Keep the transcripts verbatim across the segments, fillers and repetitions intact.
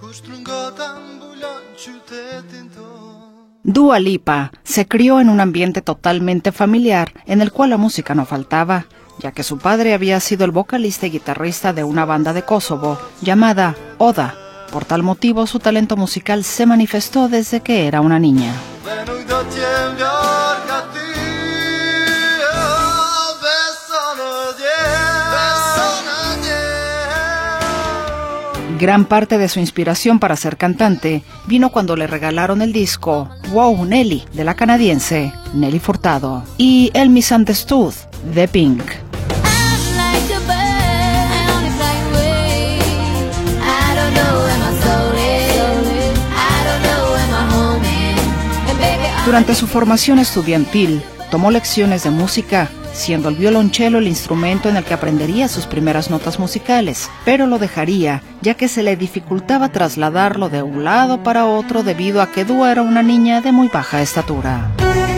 Dua Lipa se crió en un ambiente totalmente familiar en el cual la música no faltaba, ya que su padre había sido el vocalista y guitarrista de una banda de Kosovo llamada Oda. Por tal motivo, su talento musical se manifestó desde que era una niña. Gran parte de su inspiración para ser cantante vino cuando le regalaron el disco Wow Nelly de la canadiense Nelly Furtado y El Misunderstood de Pink. Durante su formación estudiantil, tomó lecciones de música, siendo el violonchelo el instrumento en el que aprendería sus primeras notas musicales, pero lo dejaría, ya que se le dificultaba trasladarlo de un lado para otro debido a que Dua era una niña de muy baja estatura.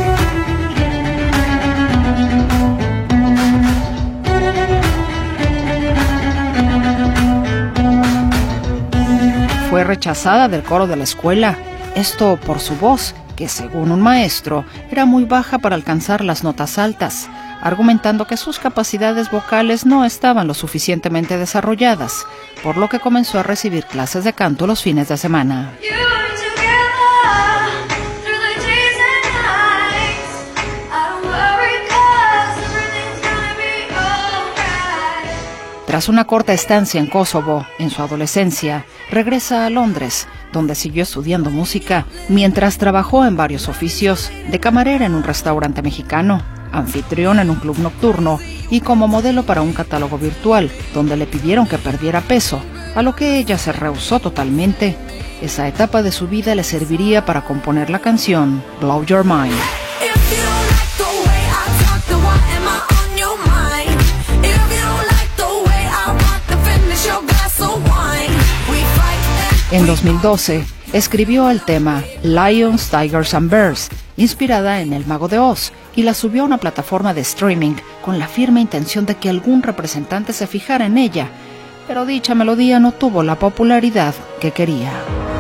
Fue rechazada del coro de la escuela, esto por su voz, que según un maestro era muy baja para alcanzar las notas altas, argumentando que sus capacidades vocales no estaban lo suficientemente desarrolladas, por lo que comenzó a recibir clases de canto los fines de semana. Tras una corta estancia en Kosovo, en su adolescencia, regresa a Londres, donde siguió estudiando música, mientras trabajó en varios oficios, de camarera en un restaurante mexicano, anfitrión en un club nocturno y como modelo para un catálogo virtual, donde le pidieron que perdiera peso, a lo que ella se rehusó totalmente. Esa etapa de su vida le serviría para componer la canción Blow Your Mind. En dos mil doce, escribió el tema Lions, Tigers and Bears, inspirada en El Mago de Oz, y la subió a una plataforma de streaming con la firme intención de que algún representante se fijara en ella, pero dicha melodía no tuvo la popularidad que quería.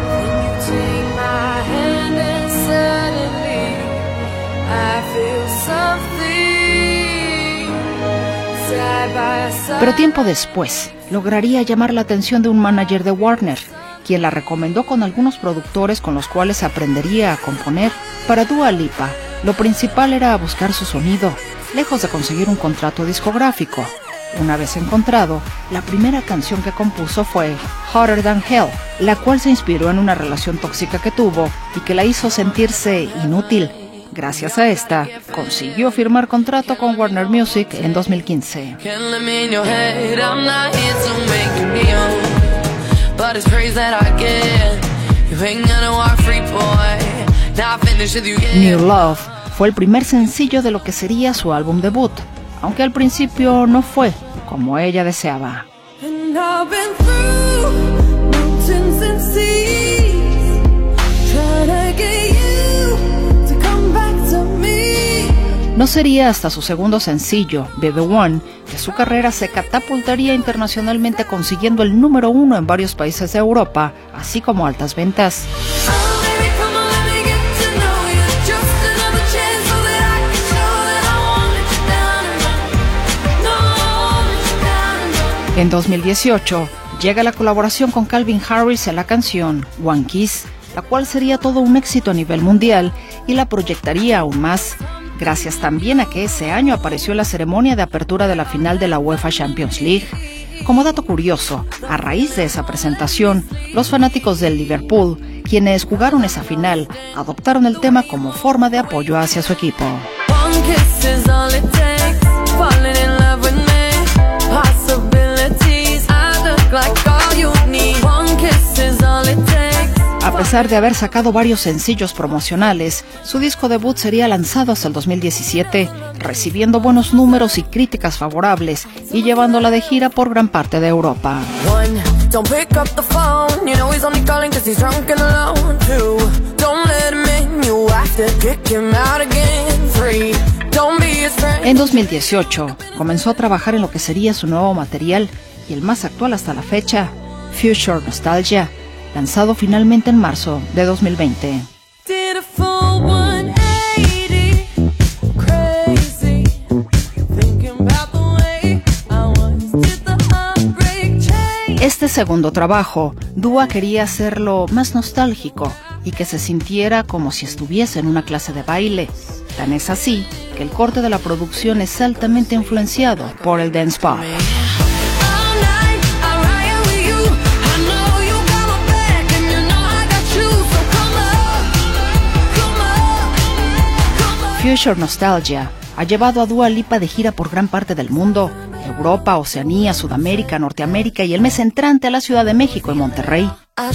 Pero tiempo después, lograría llamar la atención de un manager de Warner, quien la recomendó con algunos productores con los cuales aprendería a componer. Para Dua Lipa, lo principal era buscar su sonido, lejos de conseguir un contrato discográfico. Una vez encontrado, la primera canción que compuso fue Hotter Than Hell, la cual se inspiró en una relación tóxica que tuvo y que la hizo sentirse inútil. Gracias a esta, consiguió firmar contrato con Warner Music en dos mil quince. New Love fue el primer sencillo de lo que sería su álbum debut, aunque al principio no fue como ella deseaba. No sería hasta su segundo sencillo, Be The One, que su carrera se catapultaría internacionalmente consiguiendo el número uno en varios países de Europa, así como altas ventas. En dos mil dieciocho, llega la colaboración con Calvin Harris en la canción One Kiss, la cual sería todo un éxito a nivel mundial y la proyectaría aún más, gracias también a que ese año apareció en la ceremonia de apertura de la final de la UEFA Champions League. Como dato curioso, a raíz de esa presentación, los fanáticos del Liverpool, quienes jugaron esa final, adoptaron el tema como forma de apoyo hacia su equipo. A pesar de haber sacado varios sencillos promocionales, su disco debut sería lanzado hasta el dos mil diecisiete, recibiendo buenos números y críticas favorables y llevándola de gira por gran parte de Europa. En dos mil dieciocho, comenzó a trabajar en lo que sería su nuevo material y el más actual hasta la fecha, Future Nostalgia, lanzado finalmente en marzo de dos mil veinte. Este segundo trabajo, Dua quería hacerlo más nostálgico y que se sintiera como si estuviese en una clase de baile. Tan es así que el corte de la producción es altamente influenciado por el dance pop. Future Nostalgia ha llevado a Dua Lipa de gira por gran parte del mundo, Europa, Oceanía, Sudamérica, Norteamérica y el mes entrante a la Ciudad de México y Monterrey.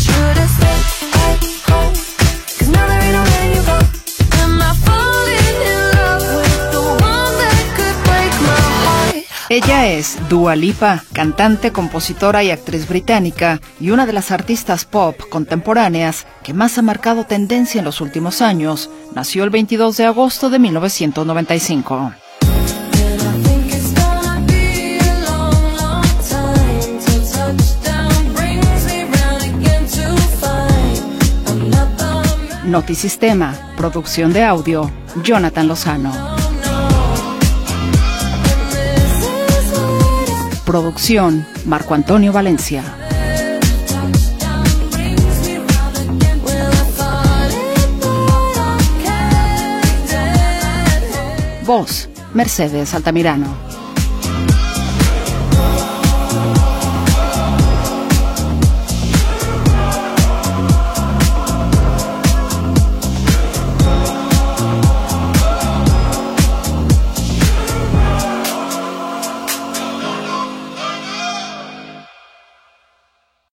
Ella es Dua Lipa, cantante, compositora y actriz británica, y una de las artistas pop contemporáneas que más ha marcado tendencia en los últimos años. Nació el veintidós de agosto de mil novecientos noventa y cinco. Notisistema, producción de audio, Jonathan Lozano. Producción, Marco Antonio Valencia. Voz, Mercedes Altamirano.